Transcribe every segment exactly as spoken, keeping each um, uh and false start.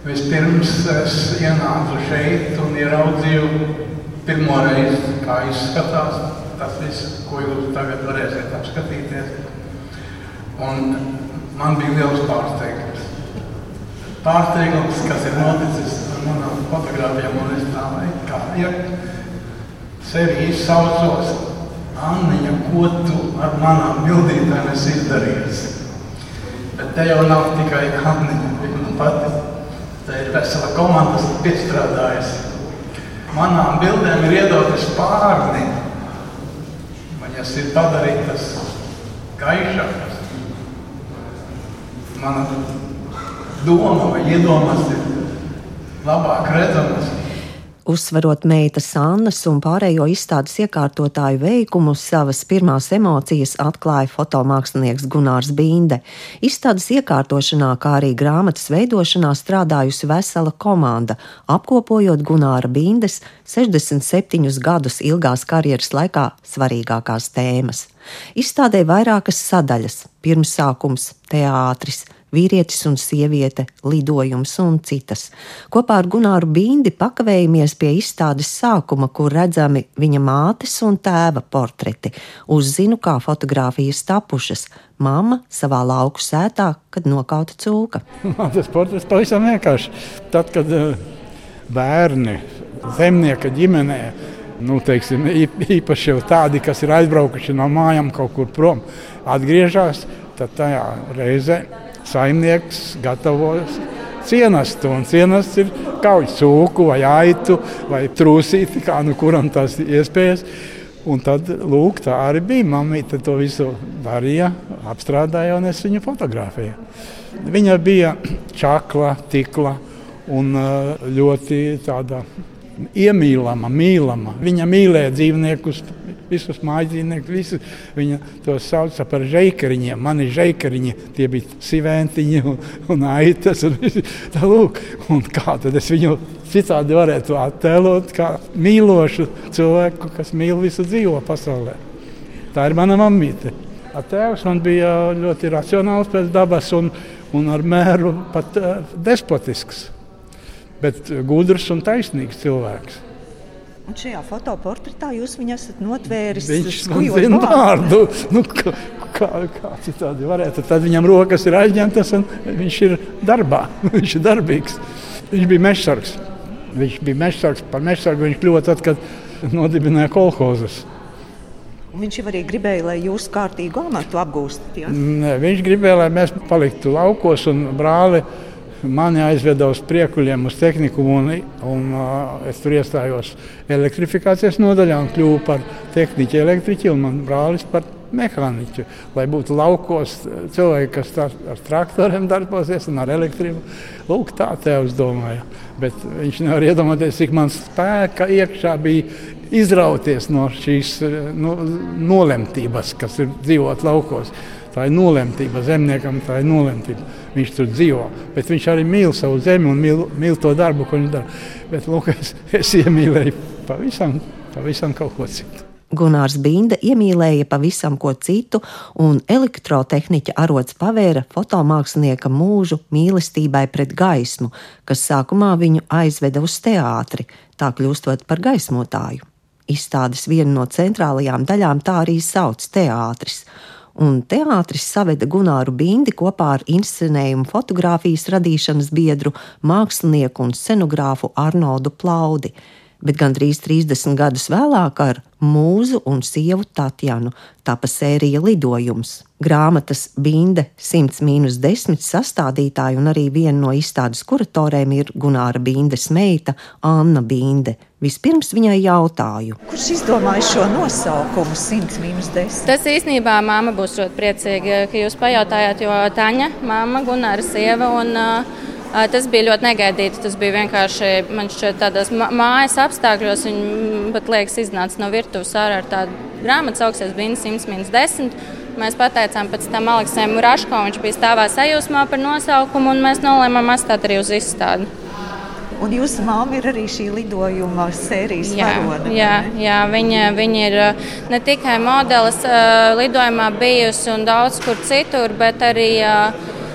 Vispirms es ienācu šeit un ieraudzīju pirmo reizi, kā izskatās tas viss, ko jūs tagad varēsiet apskatīties. Un man bija liels pārsteigums. Pārsteigums, kas ir noticis ar manām fotogrāfijām, un es tā vai kā, ja sevi izsaucos, Anniņa, ko tu ar manām bildītēm esi izdarījusi? Bet te jau nav tikai Anniņa, viņa pati. Te ir vesela komanda, kas piestrādājusi. Manām bildēm ir iedoti spārni. Viņas ir padarītas gaišākas. Mana doma vai iedomas ir labāk redzamas. Uzsverot meitas Annas un pārējo izstādes iekārtotāju veikumu, savas pirmās emocijas atklāja fotomākslinieks Gunārs Binde. Izstādes iekārtošanā, kā arī grāmatas veidošanā strādājusi vesela komanda, apkopojot Gunāra Bindes sešdesmit septiņus gadus ilgās karjeras laikā svarīgākās tēmas. Izstādē vairākas sadaļas – pirmsākums, teātris, vīrietis un sieviete, lidojums un citas. Kopā ar Gunāru Bindi pakavējamies pie izstādes sākuma, kur redzami viņa mātes un tēva portreti. Uzzinu, kā fotogrāfijas tapušas. Mamma savā lauku sētā, kad nokauta cūka. Tas portrets pavisam vienkārši. Tad, kad bērni zemnieka ģimenē, nu, teiksim, īpaši jau tādi, kas ir aizbraukuši no mājām kaut kur prom, atgriežās, tad tajā reizē saimnieks gatavojas cienastu, un cienasts ir kauj cūku vai aitu vai trūsīti, kā nu kuram tās iespējas. Un tad, lūk, tā arī bija. Mamīte to visu darīja, apstrādāja, un es viņu fotografēju. Viņa bija čakla, tikla un ļoti tāda iemīlama, mīlama. Viņa mīlēja dzīvniekus, visus mājdzīvniekus, visus. Viņa tos sauca par žeikariņiem. Mani žeikariņi, tie bija siventiņi un, un aitas. Un, tā, lūk, un kā tad es viņu citādi varētu attēlot kā mīlošu cilvēku, kas mīl visu dzīvo pasaulē. Tā ir mana mammīte. Tēvs man bija ļoti racionāls pēc dabas un, un ar mēru pat uh, despotisks. Bet gudrs un taisnīgs cilvēks. Un šajā fotoportretā jūs viņu esat notvēris Viņš man zina vārdu. Nu, kā, kā, kā citādi varētu. Tad viņam rokas ir aizņemtas un viņš ir darbā. Viņš ir darbīgs. Viņš bija mežsargs. Viņš bija mežsargs. Par mežsargu viņš kļuva tad, kad nodibināja kolhozas. Un viņš jau arī gribēja, lai jūs kārtīgu amatu apgūstat, ja? Nē, viņš gribēja, lai mēs paliktu laukos un brāli mani aizveda uz Priekuļiem, uz tehnikumu, un, un uh, es tur iestājos elektrifikācijas nodaļā un kļuvu par tehniķi elektriķi, un man brālis par mehāniķu, lai būtu laukos cilvēki, kas tā, ar traktoriem darbosies un ar elektrību. Lūk, tā tēvs domāja. Bet viņš nevar iedomāties, cik man spēka iekšā bija izrauties no šīs no, nolemtības, kas ir dzīvot laukos. Tā ir nolemtība zemniekam, tā ir nolemtība. Viņš tur dzīvo, bet viņš arī mīl savu zemi un mīl, mīl to darbu, ko viņš dara. Bet, lūk, es, es iemīlēju pavisam, pavisam kaut ko citu. Gunārs Binde iemīlēja pavisam ko citu, un elektrotehniķa arods pavēra fotomākslinieka mūžu mīlestībai pret gaismu, kas sākumā viņu aizveda uz teātri, tā kļūstot par gaismotāju. Izstādes viena no centrālajām daļām tā arī sauc teātris. Un teātris saveda Gunāru Bindi kopā ar inscenējumu fotogrāfijas radīšanas biedru, mākslinieku un scenogrāfu Arnoldu Plaudi. Bet gandrīz trīsdesmit gadus vēlāk ar mūzu un sievu Tatjanu tapa sērija Lidojums. Grāmatas Binde simts mīnus desmit sastādītāja un arī viena no izstādes kuratorēm ir Gunāra Bindes meita Anna Binde. Vispirms viņai jautāju. Kurš izdomāja šo nosaukumu simts mīnus desmit? Tas īstenībā mamma būs ļoti priecīga, ka jūs pajautājāt, jo Taņa, mamma, Gunāra sieva un uh, tas bija ļoti negaidīti. Tas bija vienkārši, man šķiet, tādās mājas apstākļos. Viņi pat liekas iznāca no virtuves ārā ar tādu grāmatu sauksies Binde simts mīnus desmit. Mēs pateicām pēc tam Aleksējam Raško, viņš bija stāvā sajūsmā par nosaukumu, un mēs nolēmām atstāt arī uz izstādi. Un jūsu māma ir arī šī lidojuma sērijas varone? Jā, jā, viņa, viņa ir ne tikai modelis lidojumā bijusi un daudz kur citur, bet arī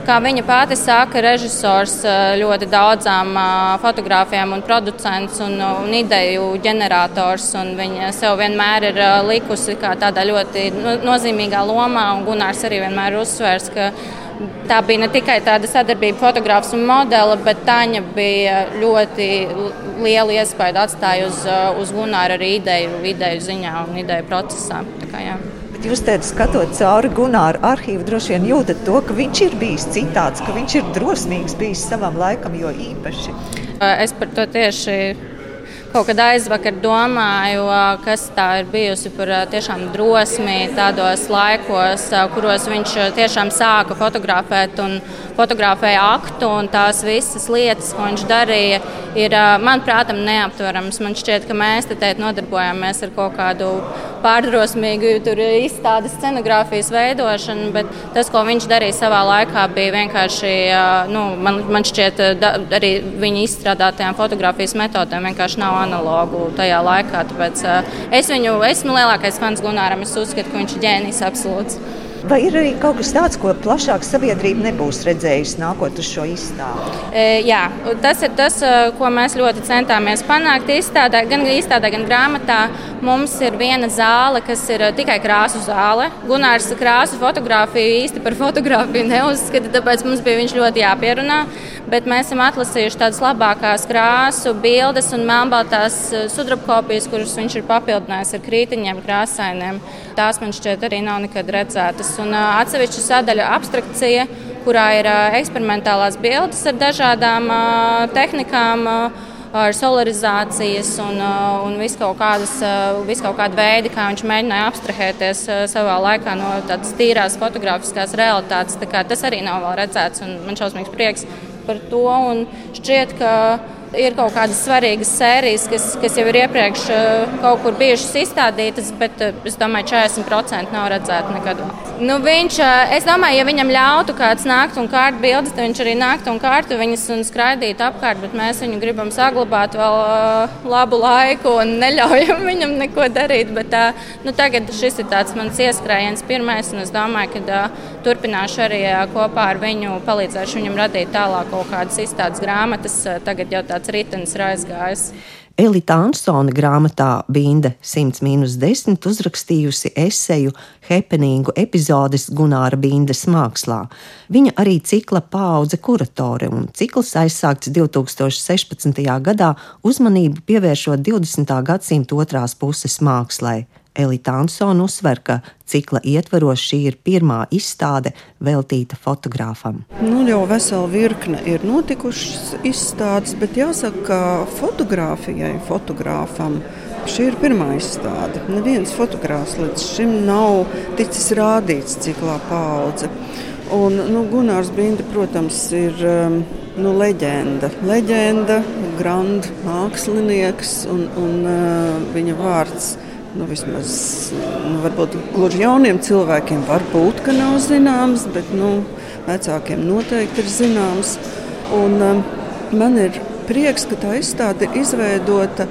kā viņa pati saka, režisors ļoti daudzām fotogrāfijām un producents un, un ideju ģenerators. Un viņa sev vienmēr ir likusi kā tādā ļoti nozīmīgā lomā, un Gunārs arī vienmēr uzsvērs, ka tā bija ne tikai tāda sadarbība fotogrāfs un modele, bet Taņa bija ļoti lielu iespaidu atstāja uz, uz Gunāru arī ideju, ideju ziņā un ideju procesā. Tā kā, jā. Bet jūs teicat, skatot cauri Gunāra arhīvu, droši vien jūtat to, ka viņš ir bijis citāds, ka viņš ir drosmīgs bijis savam laikam, jo īpaši. Es par to tieši kaut kad aizvakar domāju, kas tā ir bijusi par tiešām drosmi tādos laikos, kuros viņš tiešām sāka fotografēt un fotografēja aktu, un tās visas lietas, ko viņš darīja, ir, manuprāt, neaptveramas. Man šķiet, ka mēs te tēt nodarbojāmies ar kaut kādu pārdrosmīgu izstādes scenogrāfijas veidošanu, bet tas, ko viņš darīja savā laikā, bija vienkārši, nu, man, man šķiet, da, arī viņa izstrādātajām fotogrāfijas metodēm vienkārši nav analogu tajā laikā. Tāpēc es viņu, esmu lielākais fans Gunāram, es uzskatu, ka viņš ir ģēnijs absolūts. Vai ir arī kaut kas tāds, ko plašāk sabiedrība nebūs redzējusi nākot uz šo izstādi? E, jā, tas ir tas, ko mēs ļoti centāmies panākt izstādē, gan izstādē, gan grāmatā. Mums ir viena zāle, kas ir tikai krāsu zāle. Gunārs krāsu fotografiju īsti par fotografiju neuzskata, tāpēc mums bija viņš ļoti jāpierunā. Bet mēs esam atlasījuši tādas labākās krāsu bildes un melnbaltās sudrabkopijas, kuras viņš ir papildinājis ar krītiņiem, krāsainiem. Tās man šķiet arī nav nekad redzētas. Un uh, atsevišķa sadaļa abstrakcija, kurā ir uh, eksperimentālās bildes ar dažādām uh, tehnikām, uh, ar solarizācijas un, uh, un visu kaut kādas, uh, visu kaut kādu veidi, kā viņš mēģināja abstrahēties uh, savā laikā no tādas tīrās fotogrāfiskās realitātes. Tā kā tas arī nav vēl redzēts, un man šausmīgs prieks par to. Un šķiet, ka ir kaut kādas svarīgas sērijas, kas, kas jau ir iepriekš kaut kur bijušas izstādītas, bet es domāju, četrdesmit procenti nav redzēti nekad. Nu, viņš, es domāju, ja viņam ļautu kāds nākt un kārt bildes, tad viņš arī nāktu un kārtu viņas un skraidītu apkārt, bet mēs viņu gribam saglabāt vēl uh, labu laiku un neļaujam viņam neko darīt. Bet, uh, nu, tagad šis ir tāds mans ieskrējiens pirmais, un es domāju, ka uh, turpināšu arī uh, kopā ar viņu, palīdzēšu viņam radīt tālāk kaut kādas izstādes grāmatas. Uh, tagad jau tāds ritenis ir aizgājis. Elita Ansone grāmatā Binde simts mīnus desmit uzrakstījusi eseju happeningu epizodes Gunāra Bindes mākslā. Viņa arī cikla paudze kuratore, un cikls aizsākts divtūkstoš sešpadsmitajā gadā uzmanību pievēršot divdesmitā gadsimta otrās puses mākslai. Elita Ansone uzsver, ka cikla ietvaros šī ir pirmā izstāde veltīta fotogrāfam. Nu, jau vesela virkne ir notikušas izstādes, bet jāsaka, ka fotogrāfijai, fotogrāfam šī ir pirmā izstāde. Neviens fotogrāfs līdz šim nav ticis rādīts ciklā paudze. Un, nu, Gunārs Binde, protams, ir nu, leģenda. Leģenda, grand mākslinieks un, un uh, viņa vārds. Nu, vismaz, nu, varbūt gluži jauniem cilvēkiem varbūt, ka nav zināms, bet nu, vecākiem noteikti ir zināms. Un, um, man ir prieks, ka tā izstāde ir izveidota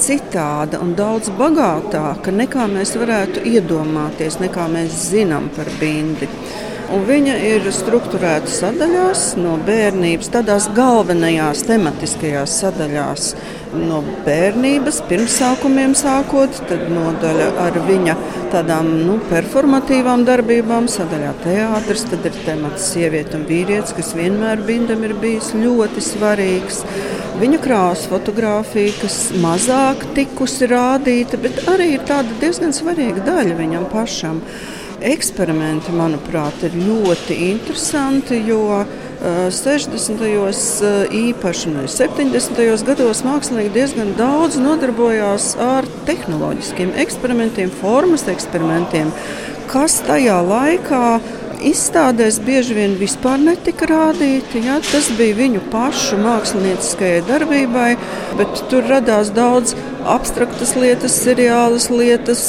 citāda un daudz bagātāka, nekā mēs varētu iedomāties, nekā mēs zinām par Bindi. Un viņa ir strukturēta sadaļās no bērnības, tādās galvenajās tematiskajās sadaļās. No bērnības, pirmsākumiem sākot, tad nodaļa ar viņa tādām nu, performatīvām darbībām, sadaļā teātris, tad ir temats sieviete un vīrietis, kas vienmēr Bindam ir bijis ļoti svarīgs. Viņa krāsu fotogrāfija, kas mazāk tikusi rādīta, bet arī ir tāda diezgan svarīga daļa viņam pašam. Eksperimenti, manuprāt, ir ļoti interesanti, jo uh, sešdesmitajos uh, īpaši, ne, septiņdesmitajos gados mākslinieki diezgan daudz nodarbojās ar tehnoloģiskiem eksperimentiem, formas eksperimentiem, kas tajā laikā izstādēs bieži vien vispār netika rādīti. Ja? Tas bija viņu pašu mākslinieckajai darbībai, bet tur radās daudz abstraktas lietas, seriālas lietas,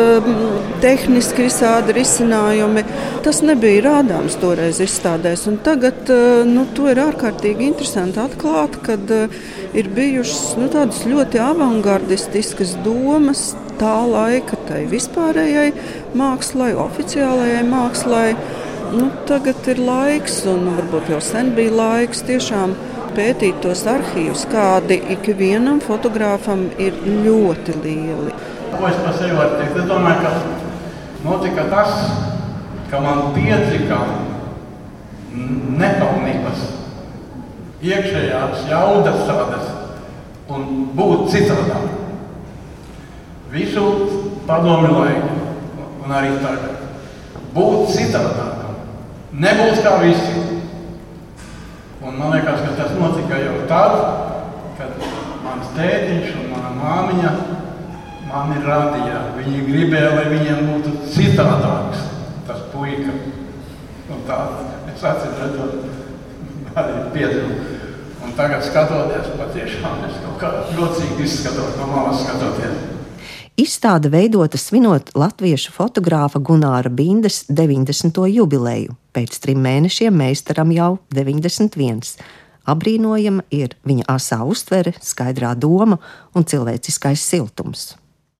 tehniski visādi risinājumi. Tas nebija rādāms toreiz izstādēs. Un tagad nu, to ir ārkārtīgi interesanti atklāt, kad ir bijušas nu, tādas ļoti avangardistiskas domas tā laika tai vispārējai mākslai, oficiālajai mākslai. Nu, tagad ir laiks, un varbūt jau sen bija laiks tiešām pētīt tos arhīvus, kādi ikvienam fotogrāfam ir ļoti lieli. Ko es par sevi varu teikt? Es domāju, ka notika tas, ka man piedzika nepilnības, iekšējās jaudas tādas un būt citādāk. Visu padomju laiku un arī tagad. Būt citādākam. Nebūt kā visi. Un man liekas, ka tas notika jau tad, kad mans tētiņš un mana māmiņa mani radīja. Viņi gribēja, lai viņiem būtu citādāks tas puika. Un tā, es atceru redzot, arī piedzimu. Un tagad skatoties, patiešām es kaut kā jocīgi izskatos, no malas skatoties. Izstāde veidota svinot latviešu fotogrāfa Gunāra Bindes deviņdesmito jubileju. Pēc trim mēnešiem meistaram jau deviņdesmit viens. Abrīnojama ir viņa asā uztvere, skaidrā doma un cilvēciskais siltums.